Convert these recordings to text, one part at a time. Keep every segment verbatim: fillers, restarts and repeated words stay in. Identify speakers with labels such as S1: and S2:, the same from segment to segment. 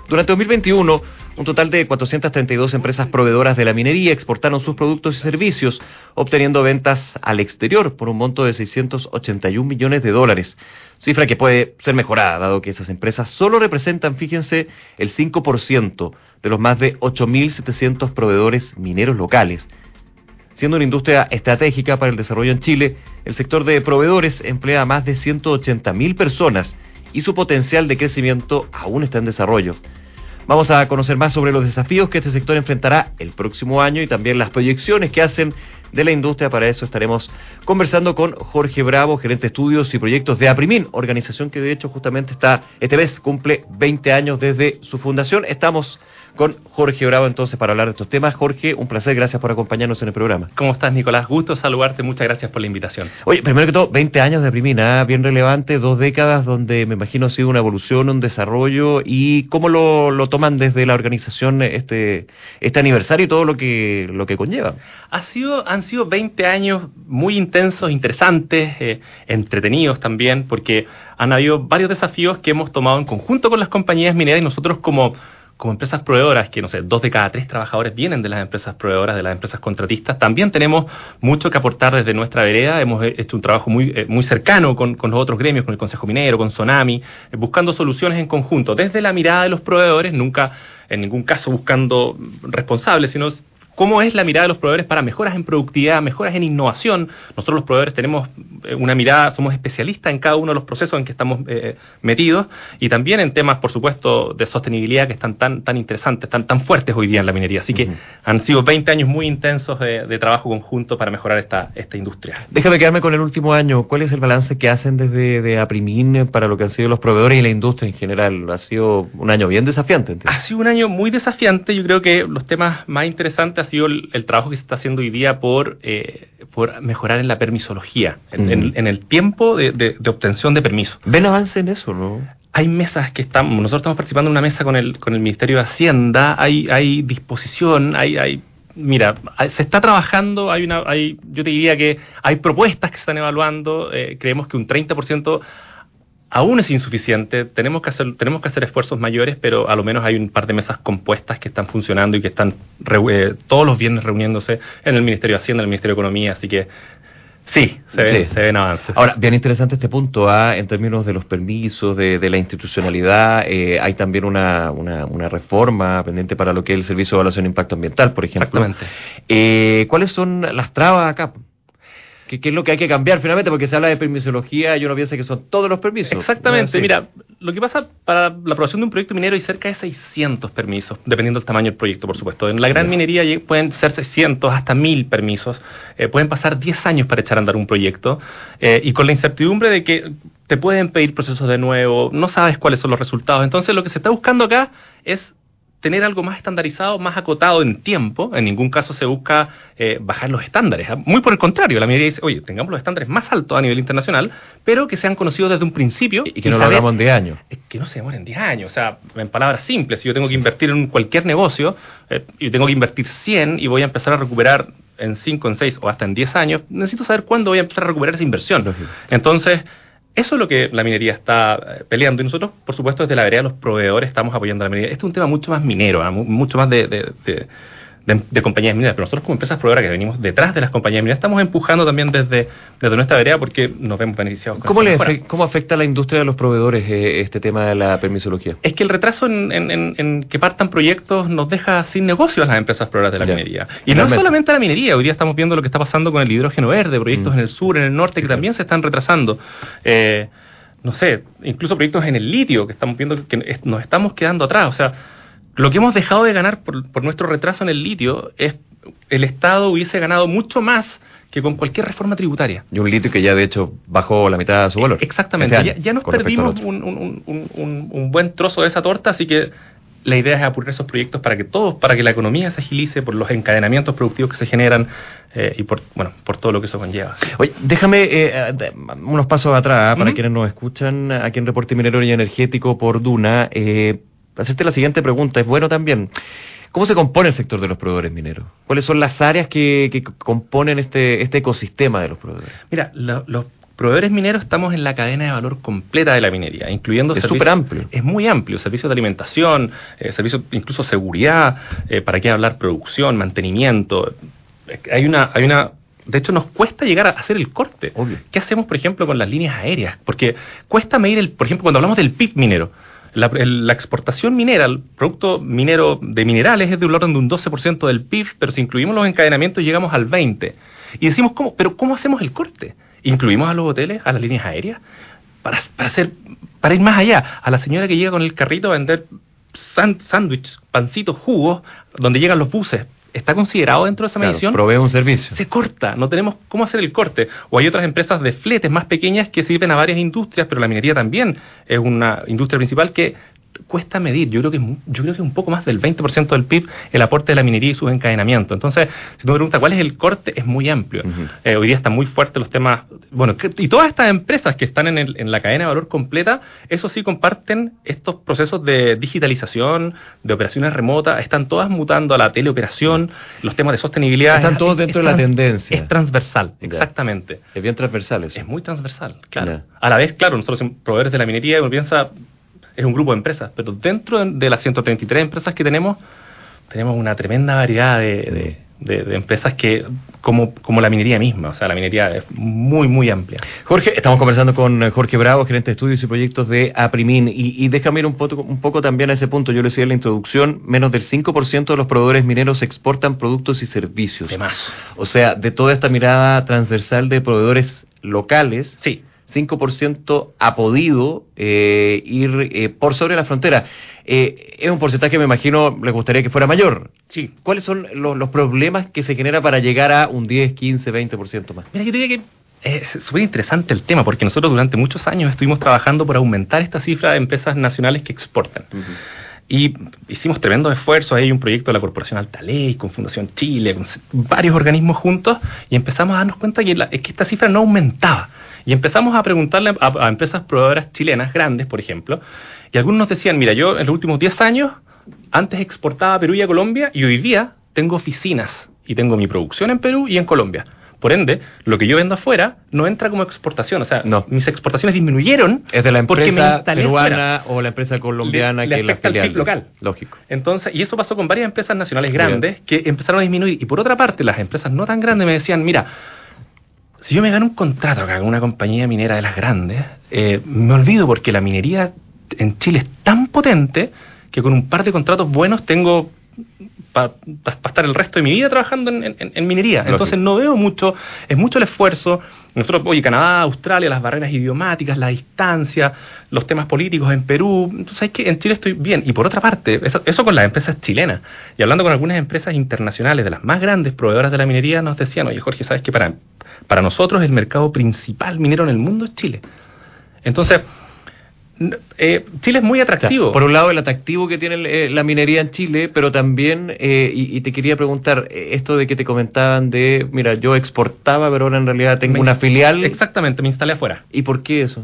S1: Durante dos mil veintiuno, un total de cuatrocientas treinta y dos empresas proveedoras de la minería exportaron sus productos y servicios, obteniendo ventas al exterior por un monto de seiscientos ochenta y un millones de dólares. Cifra que puede ser mejorada, dado que esas empresas solo representan, fíjense, el cinco por ciento de los más de ocho mil setecientos proveedores mineros locales. Siendo una industria estratégica para el desarrollo en Chile, el sector de proveedores emplea a más de ciento ochenta mil personas y su potencial de crecimiento aún está en desarrollo. Vamos a conocer más sobre los desafíos que este sector enfrentará el próximo año y también las proyecciones que hacen de la industria. Para eso estaremos conversando con Jorge Bravo, gerente de estudios y proyectos de Aprimin, organización que de hecho justamente está, este mes cumple veinte años desde su fundación. Estamos con Jorge Bravo entonces para hablar de estos temas. Jorge, un placer, gracias por acompañarnos en el programa.
S2: ¿Cómo estás, Nicolás? Gusto saludarte, muchas gracias por la invitación.
S1: Oye, primero que todo, veinte años de Aprimin, ¿eh? Bien relevante, dos décadas donde me imagino ha sido una evolución, un desarrollo, y cómo lo, lo toman desde la organización este este aniversario y todo lo que lo que conlleva.
S2: Ha sido, han sido veinte años muy intensos, interesantes, eh, entretenidos también, porque han habido varios desafíos que hemos tomado en conjunto con las compañías mineras y nosotros como como empresas proveedoras, que no sé, dos de cada tres trabajadores vienen de las empresas proveedoras, de las empresas contratistas, también tenemos mucho que aportar desde nuestra vereda. Hemos hecho un trabajo muy eh, muy cercano con, con los otros gremios, con el Consejo Minero, con Sonami, eh, buscando soluciones en conjunto, desde la mirada de los proveedores, nunca en ningún caso buscando responsables, sino cómo es la mirada de los proveedores para mejoras en productividad, mejoras en innovación. Nosotros los proveedores tenemos una mirada, somos especialistas en cada uno de los procesos en que estamos eh, metidos, y también en temas, por supuesto, de sostenibilidad que están tan tan interesantes, tan tan fuertes hoy día en la minería. Así que uh-huh. han sido veinte años muy intensos de, de trabajo conjunto para mejorar esta esta industria.
S1: Déjame quedarme con el último año. ¿Cuál es el balance que hacen desde de Aprimin para lo que han sido los proveedores y la industria en general? Ha sido un año bien desafiante, ¿entiendes?
S2: Ha sido un año muy desafiante. Yo creo que los temas más interesantes ha sido el, el trabajo que se está haciendo hoy día por eh, por mejorar en la permisología, en, mm. en, en el tiempo de, de, de obtención de permisos.
S1: ¿Ven avance en eso, no?
S2: Hay mesas que estamos, nosotros estamos participando en una mesa con el con el Ministerio de Hacienda, hay hay disposición, hay hay mira, se está trabajando, hay una hay yo te diría que hay propuestas que se están evaluando, eh, creemos que un treinta por ciento aún es insuficiente, tenemos que hacer tenemos que hacer esfuerzos mayores, pero a lo menos hay un par de mesas compuestas que están funcionando y que están eh, todos los viernes reuniéndose en el Ministerio de Hacienda, en el Ministerio de Economía, así que sí, se ven, sí. se ven avances.
S1: Ahora, bien interesante este punto, ¿eh? En términos de los permisos, de, de la institucionalidad, eh, hay también una, una, una reforma pendiente para lo que es el Servicio de Evaluación de Impacto Ambiental, por ejemplo.
S2: Exactamente.
S1: Eh, ¿Cuáles son las trabas acá? ¿Qué, ¿Qué es lo que hay que cambiar finalmente? Porque se habla de permisología y uno piensa que son todos los permisos.
S2: Exactamente. No, mira, lo que pasa para la aprobación de un proyecto minero hay cerca de seiscientos permisos, dependiendo del tamaño del proyecto, por supuesto. En la gran sí. minería pueden ser seiscientos hasta mil permisos. Eh, pueden pasar diez años para echar a andar un proyecto. Eh, y con la incertidumbre de que te pueden pedir procesos de nuevo, no sabes cuáles son los resultados. Entonces, lo que se está buscando acá es tener algo más estandarizado, más acotado en tiempo. En ningún caso se busca eh, bajar los estándares. Muy por el contrario, la minería dice, oye, tengamos los estándares más altos a nivel internacional, pero que sean conocidos desde un principio.
S1: Y que y no saber, lo hagamos en diez años.
S2: Que no se demoren diez años. O sea, en palabras simples, si yo tengo que invertir en cualquier negocio, eh, y tengo que invertir cien y voy a empezar a recuperar en cinco, en seis o hasta en diez años, necesito saber cuándo voy a empezar a recuperar esa inversión. Lógico. Entonces, eso es lo que la minería está peleando, y nosotros, por supuesto, desde la vereda de los proveedores estamos apoyando a la minería. Este es un tema mucho más minero, ¿eh? mucho más de, de, de, de, de compañías mineras, pero nosotros como empresas proveedoras que venimos detrás de las compañías mineras estamos empujando también desde, desde nuestra vereda porque nos vemos beneficiados con
S1: ¿Cómo, le afecta, ¿Cómo afecta a la industria de los proveedores eh, este tema de la permisología?
S2: Es que el retraso en, en, en, en que partan proyectos nos deja sin negocio a las empresas proveedoras de la ya. minería. Y Realmente. no solamente a la minería, hoy día estamos viendo lo que está pasando con el hidrógeno verde, proyectos mm. en el sur, en el norte, que sí, también claro. se están retrasando. Eh, no sé, incluso proyectos en el litio, que estamos viendo que nos estamos quedando atrás. O sea, lo que hemos dejado de ganar por, por nuestro retraso en el litio es el Estado hubiese ganado mucho más que con cualquier reforma tributaria.
S1: Y un litio que ya de hecho bajó la mitad de su valor.
S2: Exactamente, este año, ya, ya nos perdimos un, un, un, un, un buen trozo de esa torta, así que la idea es apurar esos proyectos para que todos, para que la economía se agilice por los encadenamientos productivos que se generan eh, y por bueno por todo lo que eso conlleva.
S1: Oye, déjame eh, unos pasos atrás, ¿eh? para
S2: ¿Mm?
S1: quienes nos escuchan aquí en Reporte Minero y Energético por Duna, eh, hacerte la siguiente pregunta, es bueno también. ¿Cómo se compone el sector de los proveedores mineros? ¿Cuáles son las áreas que, que componen este, este ecosistema de los proveedores?
S2: Mira, lo, los proveedores mineros estamos en la cadena de valor completa de la minería, incluyendo
S1: es
S2: servicios...
S1: súper amplio.
S2: Es muy amplio, servicios de alimentación, eh, servicios incluso seguridad, eh, para qué hablar producción, mantenimiento. Hay una... Hay una De hecho, nos cuesta llegar a hacer el corte.
S1: Obvio.
S2: ¿Qué hacemos, por ejemplo, con las líneas aéreas? Porque cuesta medir, el, por ejemplo, cuando hablamos del P I B minero, la, el, la exportación minera, el producto minero de minerales es de un orden de un doce por ciento del P I B, pero si incluimos los encadenamientos llegamos al veinte por ciento. Y decimos, ¿cómo? ¿Pero cómo hacemos el corte? ¿Incluimos a los hoteles, a las líneas aéreas? Para, para, hacer, para ir más allá, a la señora que llega con el carrito a vender sándwiches, pancitos, jugos, donde llegan los buses. ¿Está considerado dentro de esa
S1: Claro,
S2: medición?
S1: provee un servicio.
S2: Se corta, no tenemos cómo hacer el corte. O hay otras empresas de fletes más pequeñas que sirven a varias industrias, pero la minería también es una industria principal que cuesta medir. Yo creo que es, yo creo que es un poco más del veinte por ciento del P I B el aporte de la minería y sus encadenamientos. Entonces, si tú me preguntas cuál es el corte, es muy amplio. Uh-huh. Eh, hoy día están muy fuertes los temas... Bueno, que, y todas estas empresas que están en, el, en la cadena de valor completa, eso sí comparten estos procesos de digitalización, de operaciones remotas, están todas mutando a la teleoperación, los temas de sostenibilidad...
S1: Están todos
S2: es,
S1: dentro
S2: es
S1: de la
S2: trans,
S1: tendencia.
S2: Es transversal, yeah. Exactamente.
S1: Es bien transversal eso.
S2: Es muy transversal, claro.
S1: Yeah.
S2: A la vez, claro, nosotros somos proveedores de la minería, uno piensa... Es un grupo de empresas, pero dentro de las ciento treinta y tres empresas que tenemos, tenemos una tremenda variedad de, de, de, de empresas que, como, como la minería misma, o sea, la minería es muy, muy amplia.
S1: Jorge, estamos conversando con Jorge Bravo, gerente de estudios y proyectos de Aprimin, y, y déjame ir un poco, un poco también a ese punto. Yo le decía en la introducción, menos del cinco por ciento de los proveedores mineros exportan productos y servicios.
S2: De más.
S1: O sea, de toda esta mirada transversal de proveedores locales...
S2: Sí.
S1: cinco por ciento ha podido eh, ir eh, por sobre la frontera. Eh, es un porcentaje, me imagino, les gustaría que fuera mayor.
S2: Sí.
S1: ¿Cuáles son los, los problemas que se genera para llegar a un diez, quince, veinte por ciento más?
S2: Mira, yo diría que es súper interesante el tema, porque nosotros durante muchos años estuvimos trabajando por aumentar esta cifra de empresas nacionales que exportan. Uh-huh. Y hicimos tremendos esfuerzos. Hay un proyecto de la Corporación Altaley, con Fundación Chile, con varios organismos juntos, y empezamos a darnos cuenta que, la, que esta cifra no aumentaba. Y empezamos a preguntarle a, a empresas proveedoras chilenas grandes, por ejemplo, y algunos nos decían, mira, yo en los últimos diez años, antes exportaba a Perú y a Colombia, y hoy día tengo oficinas, y tengo mi producción en Perú y en Colombia. Por ende, lo que yo vendo afuera no entra como exportación. O sea, no. Mis exportaciones disminuyeron.
S1: Es de la empresa peruana
S2: afuera.
S1: O la empresa colombiana
S2: le,
S1: que
S2: le
S1: es la filial.
S2: Al local.
S1: Lógico.
S2: Entonces, y eso pasó con varias empresas nacionales grandes que empezaron a disminuir. Y por otra parte, las empresas no tan grandes me decían, mira, si yo me gano un contrato acá con una compañía minera de las grandes, eh, me olvido porque la minería en Chile es tan potente que con un par de contratos buenos tengo... para pa, pa estar el resto de mi vida trabajando en, en, en minería. Lógico. Entonces no veo mucho, es mucho el esfuerzo. Nosotros, oye, Canadá, Australia, las barreras idiomáticas, la distancia, los temas políticos en Perú. Entonces hay que en Chile estoy bien. Y por otra parte, eso, eso con las empresas chilenas. Y hablando con algunas empresas internacionales, de las más grandes proveedoras de la minería, nos decían, oye, Jorge, ¿sabes qué? Para, para nosotros el mercado principal minero en el mundo es Chile. Entonces... Eh, Chile es muy atractivo.
S1: O sea, por un lado el atractivo que tiene eh, la minería en Chile, pero también, eh, y, y te quería preguntar, eh, esto de que te comentaban de, mira, yo exportaba, pero ahora en realidad tengo me, una filial.
S2: Exactamente, me instalé afuera.
S1: ¿Y por qué eso?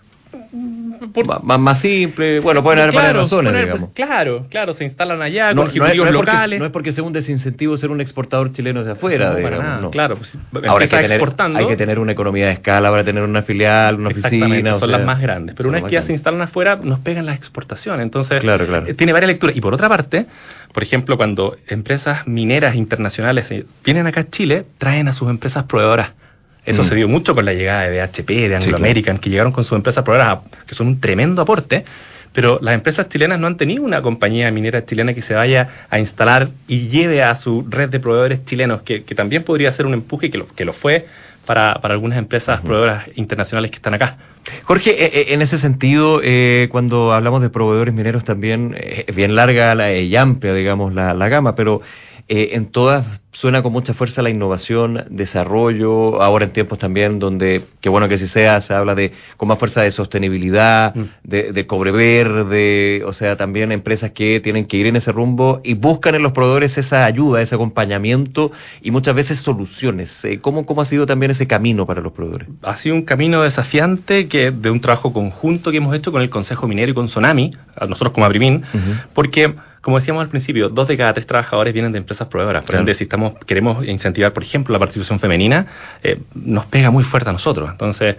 S1: Por... Más, más simple, bueno, pueden haber
S2: claro,
S1: varias razones,
S2: haber,
S1: digamos.
S2: Claro, claro, se instalan allá
S1: no,
S2: con ejecutivos
S1: no es, no es
S2: locales.
S1: Porque, no es porque sea un desincentivo ser un exportador chileno hacia afuera,
S2: no,
S1: digamos,
S2: para nada,
S1: no.
S2: Claro, pues,
S1: ahora hay que, tener, exportando, hay que tener una economía de escala para tener una filial, una oficina.
S2: Son
S1: o sea,
S2: las más grandes, pero una vez que ya se instalan afuera, nos pegan las exportaciones. Entonces,
S1: claro, claro.
S2: Eh, tiene varias lecturas. Y por otra parte, por ejemplo, cuando empresas mineras internacionales vienen acá a Chile, traen a sus empresas proveedoras. Eso mm. se dio mucho con la llegada de B H P, de Anglo American, sí, claro. que llegaron con sus empresas proveedoras, que son un tremendo aporte, pero las empresas chilenas no han tenido una compañía minera chilena que se vaya a instalar y lleve a su red de proveedores chilenos, que, que también podría ser un empuje, que lo, que lo fue para, para algunas empresas uh-huh. proveedoras internacionales que están acá.
S1: Jorge, en ese sentido, eh, cuando hablamos de proveedores mineros también, es eh, bien larga la, y amplia, digamos, la, la gama, pero eh, en todas suena con mucha fuerza la innovación, desarrollo, ahora en tiempos también donde, qué bueno que sí sea, se habla de con más fuerza de sostenibilidad, mm. de, de cobre verde, o sea, también empresas que tienen que ir en ese rumbo y buscan en los proveedores esa ayuda, ese acompañamiento y muchas veces soluciones. ¿Cómo, cómo ha sido también ese camino para los proveedores?
S2: Ha sido un camino desafiante que de un trabajo conjunto que hemos hecho con el Consejo Minero y con Sonami, nosotros como Aprimin, uh-huh. porque... Como decíamos al principio, dos de cada tres trabajadores vienen de empresas proveedoras. Por ende, si estamos queremos incentivar, por ejemplo, la participación femenina, eh, nos pega muy fuerte a nosotros. Entonces,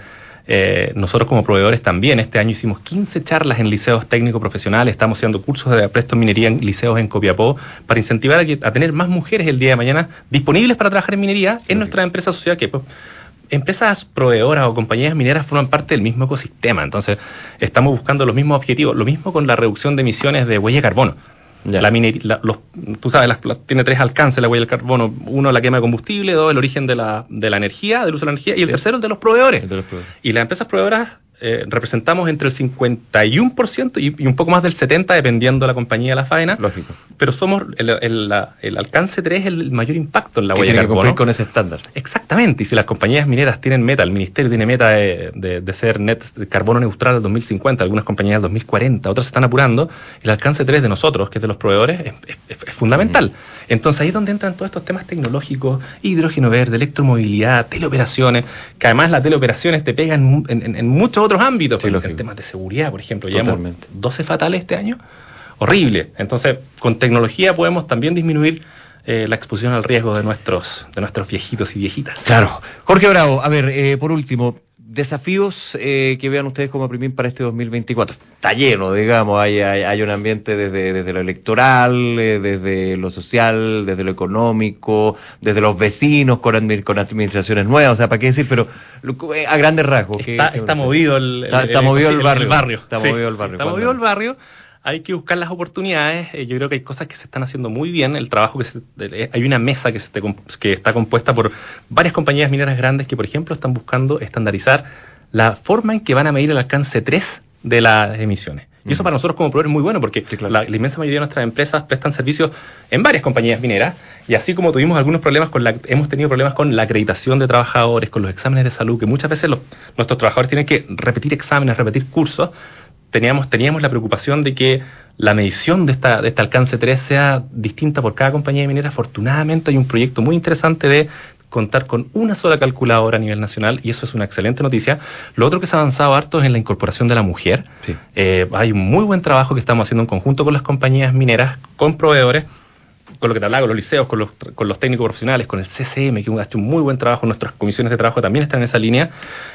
S2: Eh, nosotros como proveedores también, este año hicimos quince charlas en liceos técnico-profesionales, estamos haciendo cursos de apresto en minería en liceos en Copiapó, para incentivar a, que, a tener más mujeres el día de mañana disponibles para trabajar en minería en nuestra empresa social, que pues, empresas proveedoras o compañías mineras forman parte del mismo ecosistema, entonces estamos buscando los mismos objetivos, lo mismo con la reducción de emisiones de huella de carbono. Ya. La minería, la, los, tú sabes, la, la, tiene tres alcances la huella del carbono. Uno, la quema de combustible. Dos, el origen de la, de la energía, del uso de la energía. Y el sí. tercero, el de los proveedores. El de los proveedores. Y las empresas proveedoras eh, representamos entre el cincuenta y uno por ciento y, y un poco más del setenta por ciento, dependiendo de la compañía de la faena.
S1: Lógico.
S2: Pero somos el, el, la, el alcance tres es el mayor impacto en la huella de carbono.
S1: Tiene que cumplir con ese estándar.
S2: Exactamente. Y si las compañías mineras tienen meta, el ministerio tiene meta de, de, de ser net de carbono neutral al dos mil cincuenta, algunas compañías al dos mil cuarenta, otras se están apurando, el alcance tres de nosotros, que es de los proveedores, es, es, es fundamental. Mm. Entonces ahí es donde entran todos estos temas tecnológicos, hidrógeno verde, electromovilidad, teleoperaciones, que además las teleoperaciones te pegan en, en, en muchos otros ámbitos, sí, en temas de seguridad, por ejemplo. Llevamos doce fatales este año. Horrible. Entonces, con tecnología podemos también disminuir eh, la exposición al riesgo de nuestros de nuestros viejitos y viejitas.
S1: Claro. Jorge Bravo, a ver, eh, por último, desafíos eh, que vean ustedes como Primim para este dos mil veinticuatro. Está lleno, digamos, hay, hay, hay un ambiente desde, desde lo electoral, eh, desde lo social, desde lo económico, desde los vecinos con, admi con administraciones nuevas, o sea, ¿para qué decir? Pero eh, a grandes rasgos.
S2: Está,
S1: ¿qué,
S2: está movido el, el,
S1: está, está el, movido el, el barrio. El barrio.
S2: Está sí, movido el barrio. Está movido el barrio. Hay que buscar las oportunidades. Eh, yo creo que hay cosas que se están haciendo muy bien. El trabajo que se, eh, hay una mesa que, se te, que está compuesta por varias compañías mineras grandes que, por ejemplo, están buscando estandarizar la forma en que van a medir el alcance tres de las emisiones. Y eso para nosotros como proveedores es muy bueno porque sí, claro. la, la inmensa mayoría de nuestras empresas prestan servicios en varias compañías mineras y así como tuvimos algunos problemas con la, hemos tenido problemas con la acreditación de trabajadores, con los exámenes de salud, que muchas veces los, nuestros trabajadores tienen que repetir exámenes, repetir cursos. Teníamos, teníamos la preocupación de que la medición de, esta, de este alcance tres sea distinta por cada compañía minera. Afortunadamente hay un proyecto muy interesante de contar con una sola calculadora a nivel nacional y eso es una excelente noticia. Lo otro que se ha avanzado harto es en la incorporación de la mujer. Sí. Eh, hay un muy buen trabajo que estamos haciendo en conjunto con las compañías mineras, con proveedores, con lo que te hablaba, con los liceos, con los, con los técnicos profesionales, con el C C M, que ha hecho un muy buen trabajo. Nuestras comisiones de trabajo también están en esa línea.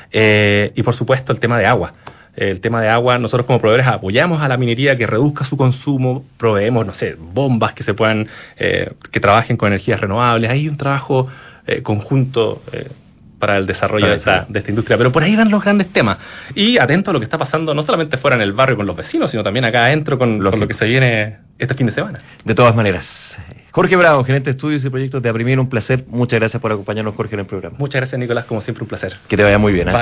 S2: Eh, y por supuesto el tema de agua. El tema de agua, nosotros como proveedores apoyamos a la minería que reduzca su consumo, proveemos, no sé, bombas que se puedan, eh, que trabajen con energías renovables. Hay un trabajo eh, conjunto eh, para el desarrollo de esta, de esta industria, pero por ahí van los grandes temas. Y atento a lo que está pasando, no solamente fuera en el barrio con los vecinos, sino también acá adentro con, con lo que se viene este fin de semana.
S1: De todas maneras. Jorge Bravo, gerente de estudios y proyectos de Aprimir, un placer. Muchas gracias por acompañarnos, Jorge, en el programa.
S2: Muchas gracias, Nicolás, como siempre un placer.
S1: Que te vaya muy bien, ¿eh?